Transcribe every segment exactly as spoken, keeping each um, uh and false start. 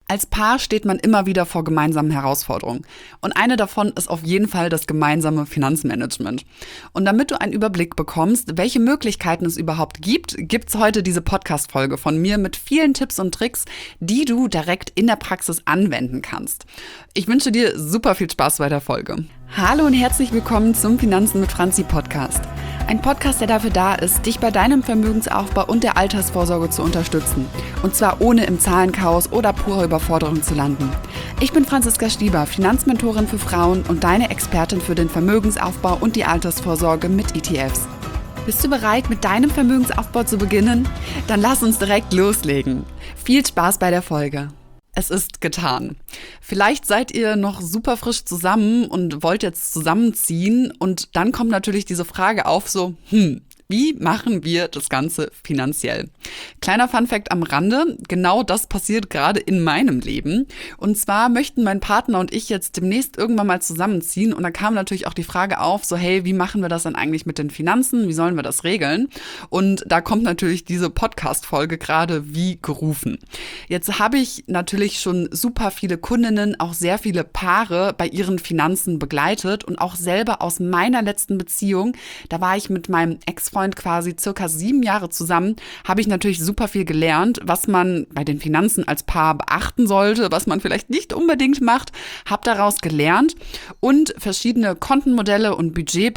Als Paar steht man immer wieder vor gemeinsamen Herausforderungen. Und eine davon ist auf jeden Fall das gemeinsame Finanzmanagement. Und damit du einen Überblick bekommst, welche Möglichkeiten es überhaupt gibt, gibt's heute diese Podcast-Folge von mir mit vielen Tipps und Tricks, die du direkt in der Praxis anwenden kannst. Ich wünsche dir super viel Spaß bei der Folge. Hallo und herzlich willkommen zum Finanzen mit Franzi Podcast. Ein Podcast, der dafür da ist, dich bei deinem Vermögensaufbau und der Altersvorsorge zu unterstützen. Und zwar ohne im Zahlenchaos oder purer Überforderung zu landen. Ich bin Franziska Stieber, Finanzmentorin für Frauen und deine Expertin für den Vermögensaufbau und die Altersvorsorge mit E T Fs. Bist du bereit, mit deinem Vermögensaufbau zu beginnen? Dann lass uns direkt loslegen. Viel Spaß bei der Folge. Es ist getan. Vielleicht seid ihr noch super frisch zusammen und wollt jetzt zusammenziehen und dann kommt natürlich diese Frage auf so, hm, wie machen wir das Ganze finanziell? Kleiner Funfact am Rande, genau das passiert gerade in meinem Leben. Und zwar möchten mein Partner und ich jetzt demnächst irgendwann mal zusammenziehen. Und da kam natürlich auch die Frage auf, so hey, wie machen wir das dann eigentlich mit den Finanzen? Wie sollen wir das regeln? Und da kommt natürlich diese Podcast-Folge gerade wie gerufen. Jetzt habe ich natürlich schon super viele Kundinnen, auch sehr viele Paare bei ihren Finanzen begleitet. Und auch selber aus meiner letzten Beziehung, da war ich mit meinem Ex-Freund quasi circa sieben Jahre zusammen, habe ich natürlich super viel gelernt, was man bei den Finanzen als Paar beachten sollte, was man vielleicht nicht unbedingt macht, habe daraus gelernt und verschiedene Kontenmodelle und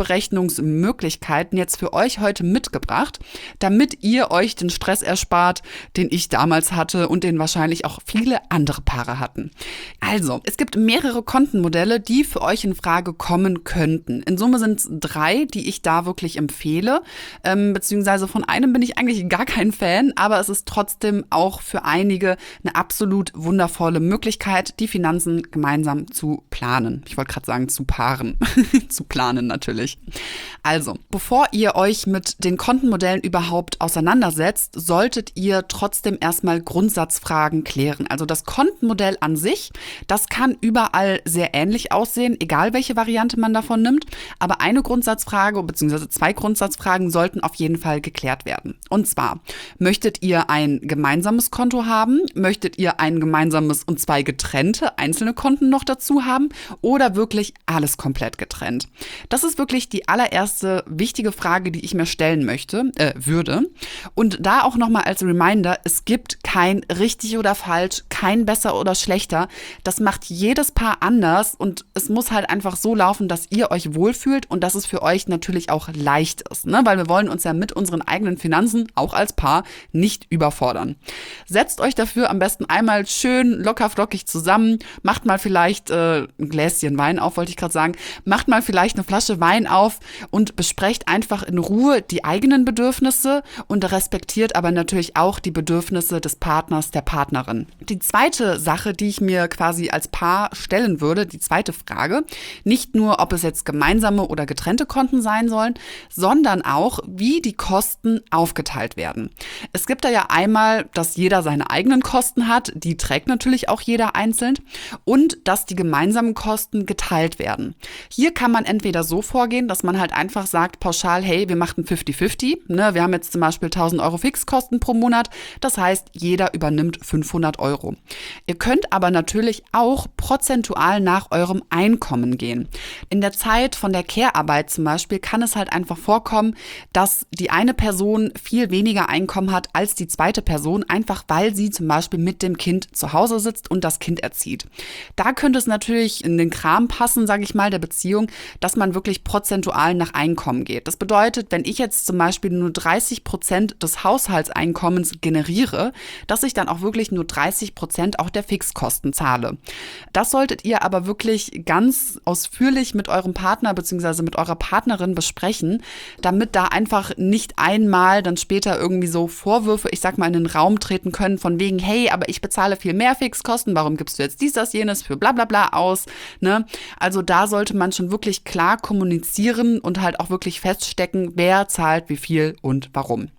Budgetberechnungsmöglichkeiten jetzt für euch heute mitgebracht, damit ihr euch den Stress erspart, den ich damals hatte und den wahrscheinlich auch viele andere Paare hatten. Also, es gibt mehrere Kontenmodelle, die für euch in Frage kommen könnten. In Summe sind es drei, die ich da wirklich empfehle. Ähm, beziehungsweise von einem bin ich eigentlich gar kein Fan, aber es ist trotzdem auch für einige eine absolut wundervolle Möglichkeit, die Finanzen gemeinsam zu planen. Ich wollte gerade sagen, zu paaren. zu planen natürlich. Also, bevor ihr euch mit den Kontenmodellen überhaupt auseinandersetzt, solltet ihr trotzdem erstmal Grundsatzfragen klären. Also das Kontenmodell an sich, das kann überall sehr ähnlich aussehen, egal welche Variante man davon nimmt. Aber eine Grundsatzfrage beziehungsweise zwei Grundsatzfragen sollten auf jeden Fall geklärt werden. Und zwar, möchtet ihr ein gemeinsames Konto haben? Möchtet ihr ein gemeinsames und zwei getrennte einzelne Konten noch dazu haben? Oder wirklich alles komplett getrennt? Das ist wirklich die allererste wichtige Frage, die ich mir stellen möchte, äh, würde. Und da auch nochmal als Reminder, es gibt kein richtig oder falsch, kein besser oder schlechter. Das macht jedes Paar anders und es muss halt einfach so laufen, dass ihr euch wohlfühlt und dass es für euch natürlich auch leicht ist, ne? Weil wir wollen uns ja mit unseren eigenen Finanzen, auch als Paar, nicht überfordern. Setzt euch dafür am besten einmal schön locker flockig zusammen, macht mal vielleicht äh, ein Gläschen Wein auf, wollte ich gerade sagen, macht mal vielleicht eine Flasche Wein auf und besprecht einfach in Ruhe die eigenen Bedürfnisse und respektiert aber natürlich auch die Bedürfnisse des Partners, der Partnerin. Die zweite Sache, die ich mir quasi als Paar stellen würde, die zweite Frage, nicht nur, ob es jetzt gemeinsame oder getrennte Konten sein sollen, sondern auch, wie die Kosten aufgeteilt werden. Es gibt da ja einmal, dass jeder seine eigenen Kosten hat, die trägt natürlich auch jeder einzeln und dass die gemeinsamen Kosten geteilt werden. Hier kann man entweder so vorgehen, dass man halt einfach sagt pauschal, hey, wir machen fünfzig fünfzig, ne? Wir haben jetzt zum Beispiel tausend Euro Fixkosten pro Monat, das heißt, jeder übernimmt fünfhundert Euro. Ihr könnt aber natürlich auch prozentual nach eurem Einkommen gehen. In der Zeit von der Care-Arbeit zum Beispiel kann es halt einfach vorkommen, dass die eine Person viel weniger Einkommen hat als die zweite Person, einfach weil sie zum Beispiel mit dem Kind zu Hause sitzt und das Kind erzieht. Da könnte es natürlich in den Kram passen, sage ich mal, der Beziehung, dass man wirklich prozentual nach Einkommen geht. Das bedeutet, wenn ich jetzt zum Beispiel nur dreißig Prozent des Haushaltseinkommens generiere, dass ich dann auch wirklich nur dreißig Prozent auch der Fixkosten zahle. Das solltet ihr aber wirklich ganz ausführlich mit eurem Partner bzw. mit eurer Partnerin besprechen, damit da einfach nicht einmal dann später irgendwie so Vorwürfe, ich sag mal, in den Raum treten können von wegen, hey, aber ich bezahle viel mehr Fixkosten, warum gibst du jetzt dies, das, jenes für bla bla bla aus, ne? Also da sollte man schon wirklich klar kommunizieren und halt auch wirklich feststecken, wer zahlt wie viel und warum.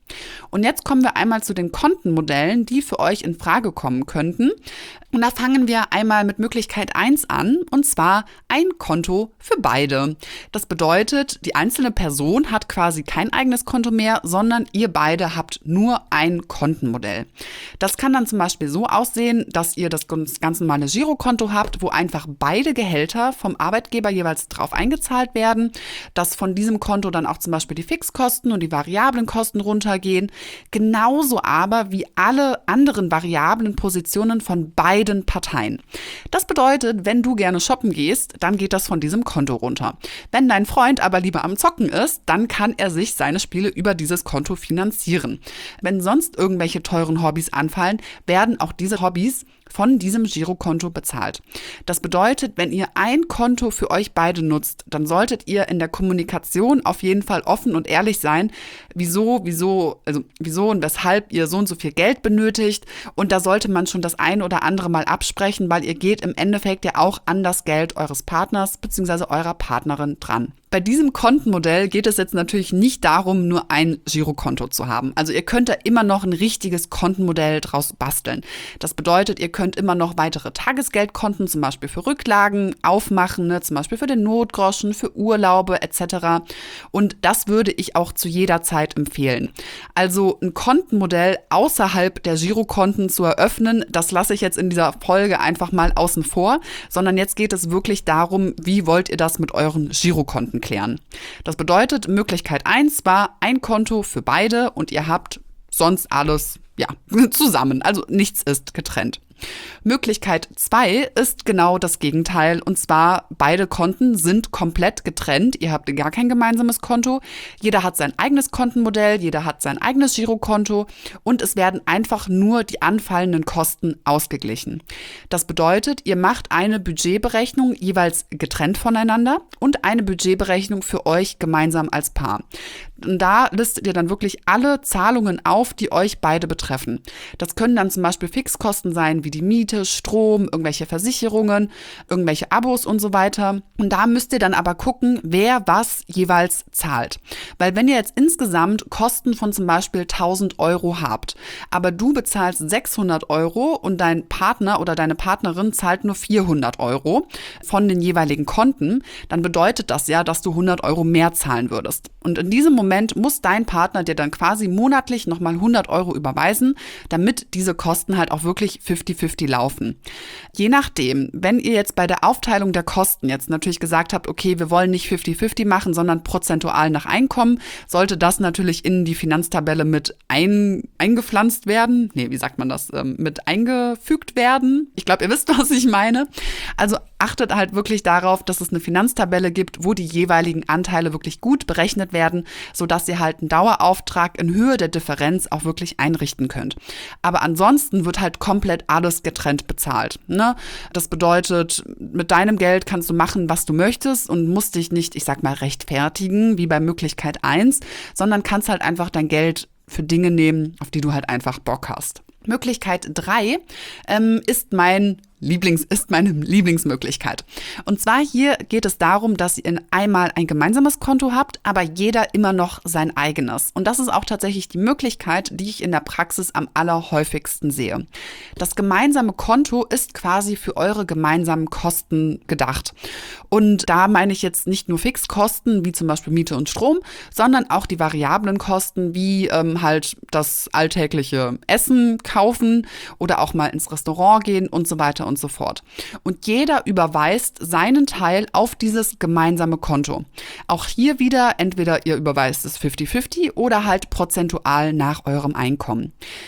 Und jetzt kommen wir einmal zu den Kontenmodellen, die für euch in Frage kommen könnten. Und da fangen wir einmal mit Möglichkeit eins an, und zwar ein Konto für beide. Das bedeutet, die einzelne Person hat quasi kein eigenes Konto mehr, sondern ihr beide habt nur ein Kontenmodell. Das kann dann zum Beispiel so aussehen, dass ihr das ganz normale Girokonto habt, wo einfach beide Gehälter vom Arbeitgeber jeweils drauf eingezahlt werden, dass von diesem Konto dann auch zum Beispiel die Fixkosten und die variablen Kosten runtergehen, genauso aber wie alle anderen variablen Positionen von beiden Parteien. Das bedeutet, wenn du gerne shoppen gehst, dann geht das von diesem Konto runter. Wenn dein Freund aber lieber am Zocken ist, dann kann er sich seine Spiele über dieses Konto finanzieren. Wenn sonst irgendwelche teuren Hobbys anfallen, werden auch diese Hobbys von diesem Girokonto bezahlt. Das bedeutet, wenn ihr ein Konto für euch beide nutzt, dann solltet ihr in der Kommunikation auf jeden Fall offen und ehrlich sein, wieso, wieso, also wieso und weshalb ihr so und so viel Geld benötigt. Und da sollte man schon das ein oder andere mal absprechen, weil ihr geht im Endeffekt ja auch an das Geld eures Partners bzw. eurer Partnerin dran. Bei diesem Kontenmodell geht es jetzt natürlich nicht darum, nur ein Girokonto zu haben. Also ihr könnt da immer noch ein richtiges Kontenmodell draus basteln. Das bedeutet, ihr könnt immer noch weitere Tagesgeldkonten, zum Beispiel für Rücklagen, aufmachen, ne? Zum Beispiel für den Notgroschen, für Urlaube et cetera. Und das würde ich auch zu jeder Zeit empfehlen. Also ein Kontenmodell außerhalb der Girokonten zu eröffnen, das lasse ich jetzt in dieser Folge einfach mal außen vor, sondern jetzt geht es wirklich darum, wie wollt ihr das mit euren Girokonten klären. Das bedeutet, Möglichkeit eins war ein Konto für beide und ihr habt sonst alles ja, zusammen, also nichts ist getrennt. Möglichkeit zwei ist genau das Gegenteil, und zwar beide Konten sind komplett getrennt. Ihr habt gar kein gemeinsames Konto. Jeder hat sein eigenes Kontenmodell, jeder hat sein eigenes Girokonto und es werden einfach nur die anfallenden Kosten ausgeglichen. Das bedeutet, ihr macht eine Budgetberechnung jeweils getrennt voneinander und eine Budgetberechnung für euch gemeinsam als Paar. Und da listet ihr dann wirklich alle Zahlungen auf, die euch beide betreffen. Das können dann zum Beispiel Fixkosten sein, wie die Miete, Strom, irgendwelche Versicherungen, irgendwelche Abos und so weiter. Und da müsst ihr dann aber gucken, wer was jeweils zahlt. Weil wenn ihr jetzt insgesamt Kosten von zum Beispiel tausend Euro habt, aber du bezahlst sechshundert Euro und dein Partner oder deine Partnerin zahlt nur vierhundert Euro von den jeweiligen Konten, dann bedeutet das ja, dass du hundert Euro mehr zahlen würdest. Und in diesem Moment muss dein Partner dir dann quasi monatlich nochmal hundert Euro überweisen, damit diese Kosten halt auch wirklich fifty fifty laufen. Je nachdem, wenn ihr jetzt bei der Aufteilung der Kosten jetzt natürlich gesagt habt, okay, wir wollen nicht fifty fifty machen, sondern prozentual nach Einkommen, sollte das natürlich in die Finanztabelle mit ein, eingepflanzt werden. Nee, wie sagt man das? Ähm, mit eingefügt werden. Ich glaube, ihr wisst, was ich meine. Also achtet halt wirklich darauf, dass es eine Finanztabelle gibt, wo die jeweiligen Anteile wirklich gut berechnet werden, sodass ihr halt einen Dauerauftrag in Höhe der Differenz auch wirklich einrichten könnt. Aber ansonsten wird halt komplett alles getrennt bezahlt. Ne? Das bedeutet, mit deinem Geld kannst du machen, was du möchtest und musst dich nicht, ich sag mal, rechtfertigen, wie bei Möglichkeit eins, sondern kannst halt einfach dein Geld für Dinge nehmen, auf die du halt einfach Bock hast. Möglichkeit drei ähm, ist mein Lieblings, ist meine Lieblingsmöglichkeit. Und zwar hier geht es darum, dass ihr einmal ein gemeinsames Konto habt, aber jeder immer noch sein eigenes. Und das ist auch tatsächlich die Möglichkeit, die ich in der Praxis am allerhäufigsten sehe. Das gemeinsame Konto ist quasi für eure gemeinsamen Kosten gedacht. Und da meine ich jetzt nicht nur Fixkosten, wie zum Beispiel Miete und Strom, sondern auch die variablen Kosten, wie ähm, halt das alltägliche Essen kaufen oder auch mal ins Restaurant gehen und so weiter und so fort. Und jeder überweist seinen Teil auf dieses gemeinsame Konto. Auch hier wieder, entweder ihr überweist es fifty fifty oder halt prozentual nach eurem Einkommen.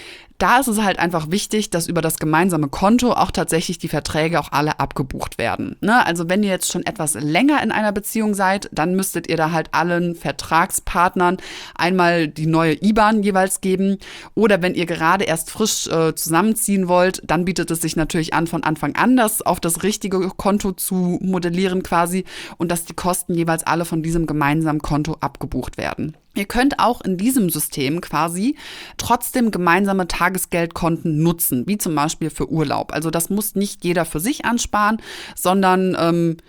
Da ist es halt einfach wichtig, dass über das gemeinsame Konto auch tatsächlich die Verträge auch alle abgebucht werden. Ne? Also wenn ihr jetzt schon etwas länger in einer Beziehung seid, dann müsstet ihr da halt allen Vertragspartnern einmal die neue I B A N jeweils geben. Oder wenn ihr gerade erst frisch äh, zusammenziehen wollt, dann bietet es sich natürlich an, von Anfang an das auf das richtige Konto zu modellieren quasi und dass die Kosten jeweils alle von diesem gemeinsamen Konto abgebucht werden. Ihr könnt auch in diesem System quasi trotzdem gemeinsame Tagesgeldkonten nutzen, wie zum Beispiel für Urlaub. Also das muss nicht jeder für sich ansparen, sondern ähm,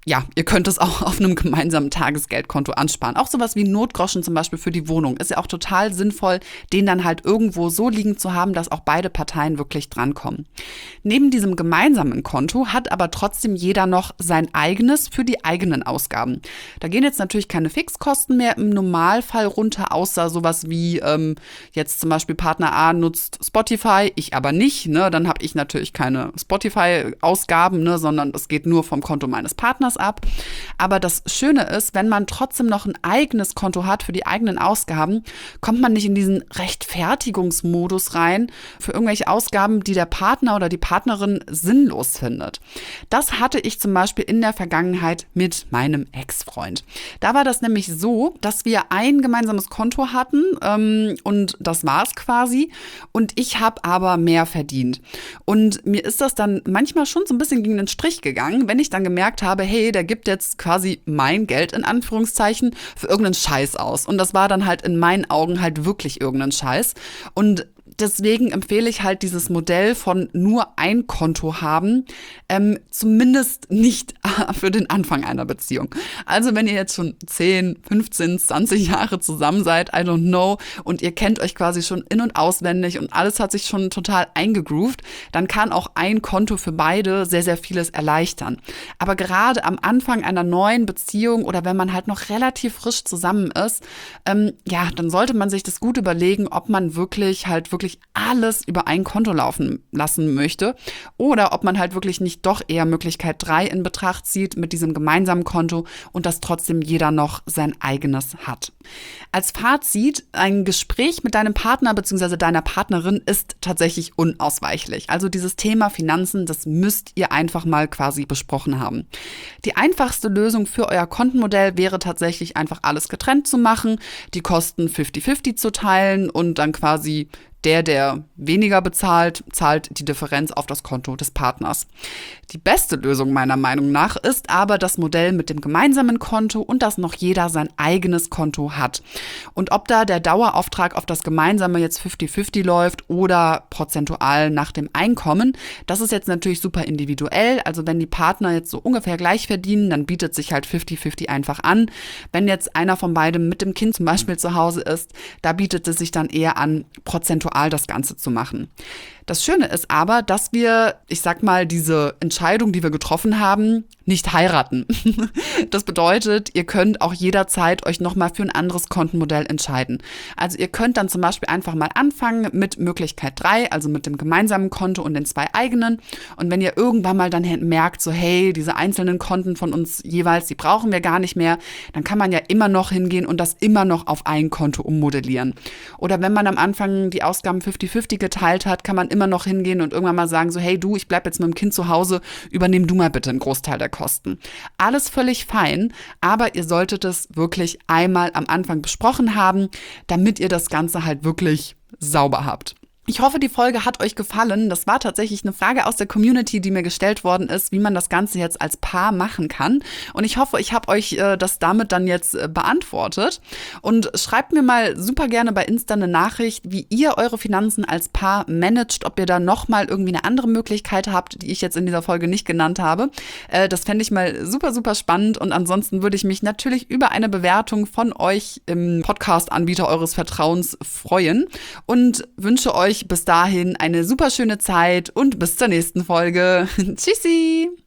ja, ihr könnt es auch auf einem gemeinsamen Tagesgeldkonto ansparen. Auch sowas wie Notgroschen zum Beispiel für die Wohnung ist ja auch total sinnvoll, den dann halt irgendwo so liegen zu haben, dass auch beide Parteien wirklich drankommen. Neben diesem gemeinsamen Konto hat aber trotzdem jeder noch sein eigenes für die eigenen Ausgaben. Da gehen jetzt natürlich keine Fixkosten mehr im Normalfall runter, außer sowas wie ähm, jetzt zum Beispiel Partner A nutzt Spotify, ich aber nicht, ne? Dann habe ich natürlich keine Spotify-Ausgaben, ne? Sondern es geht nur vom Konto meines Partners ab. Aber das Schöne ist, wenn man trotzdem noch ein eigenes Konto hat für die eigenen Ausgaben, kommt man nicht in diesen Rechtfertigungsmodus rein für irgendwelche Ausgaben, die der Partner oder die Partnerin sinnlos findet. Das hatte ich zum Beispiel in der Vergangenheit mit meinem Ex-Freund. Da war das nämlich so, dass wir ein gemeinsames Konto hatten ähm, und das war es quasi. Und ich habe aber mehr verdient. Und mir ist das dann manchmal schon so ein bisschen gegen den Strich gegangen, wenn ich dann gemerkt habe, hey, der gibt jetzt quasi mein Geld in Anführungszeichen für irgendeinen Scheiß aus. Und das war dann halt in meinen Augen halt wirklich irgendein Scheiß. Und deswegen empfehle ich halt dieses Modell von nur ein Konto haben, ähm, zumindest nicht für den Anfang einer Beziehung. Also wenn ihr jetzt schon zehn, fünfzehn, zwanzig Jahre zusammen seid, I don't know, und ihr kennt euch quasi schon in- und auswendig und alles hat sich schon total eingegroovt, dann kann auch ein Konto für beide sehr, sehr vieles erleichtern. Aber gerade am Anfang einer neuen Beziehung oder wenn man halt noch relativ frisch zusammen ist, ähm, ja, dann sollte man sich das gut überlegen, ob man wirklich halt wirklich alles über ein Konto laufen lassen möchte oder ob man halt wirklich nicht doch eher Möglichkeit drei in Betracht zieht mit diesem gemeinsamen Konto und dass trotzdem jeder noch sein eigenes hat. Als Fazit, ein Gespräch mit deinem Partner bzw. deiner Partnerin ist tatsächlich unausweichlich. Also dieses Thema Finanzen, das müsst ihr einfach mal quasi besprochen haben. Die einfachste Lösung für euer Kontenmodell wäre tatsächlich einfach alles getrennt zu machen, die Kosten fünfzig fünfzig zu teilen und dann quasi der, der weniger bezahlt, zahlt die Differenz auf das Konto des Partners. Die beste Lösung meiner Meinung nach ist aber das Modell mit dem gemeinsamen Konto und dass noch jeder sein eigenes Konto hat. Und ob da der Dauerauftrag auf das gemeinsame jetzt fünfzig fünfzig läuft oder prozentual nach dem Einkommen, das ist jetzt natürlich super individuell. Also wenn die Partner jetzt so ungefähr gleich verdienen, dann bietet sich halt fünfzig fünfzig einfach an. Wenn jetzt einer von beiden mit dem Kind zum Beispiel zu Hause ist, da bietet es sich dann eher an, prozentual das Ganze zu machen. Das Schöne ist aber, dass wir, ich sag mal, diese Entscheidung, die wir getroffen haben, nicht heiraten. Das bedeutet, ihr könnt auch jederzeit euch nochmal für ein anderes Kontenmodell entscheiden. Also ihr könnt dann zum Beispiel einfach mal anfangen mit Möglichkeit drei, also mit dem gemeinsamen Konto und den zwei eigenen. Und wenn ihr irgendwann mal dann merkt, so hey, diese einzelnen Konten von uns jeweils, die brauchen wir gar nicht mehr, dann kann man ja immer noch hingehen und das immer noch auf ein Konto ummodellieren. Oder wenn man am Anfang die Ausgaben fünfzig fünfzig geteilt hat, kann man immer noch hingehen und irgendwann mal sagen, so hey du, ich bleib jetzt mit dem Kind zu Hause, übernimm du mal bitte einen Großteil der Kosten. Alles völlig fein, aber ihr solltet es wirklich einmal am Anfang besprochen haben, damit ihr das Ganze halt wirklich sauber habt. Ich hoffe, die Folge hat euch gefallen. Das war tatsächlich eine Frage aus der Community, die mir gestellt worden ist, wie man das Ganze jetzt als Paar machen kann. Und ich hoffe, ich habe euch äh, das damit dann jetzt äh, beantwortet. Und schreibt mir mal super gerne bei Insta eine Nachricht, wie ihr eure Finanzen als Paar managt, ob ihr da nochmal irgendwie eine andere Möglichkeit habt, die ich jetzt in dieser Folge nicht genannt habe. Äh, das fände ich mal super, super spannend. Und ansonsten würde ich mich natürlich über eine Bewertung von euch im Podcast-Anbieter eures Vertrauens freuen und wünsche euch bis dahin eine super schöne Zeit und bis zur nächsten Folge. Tschüssi!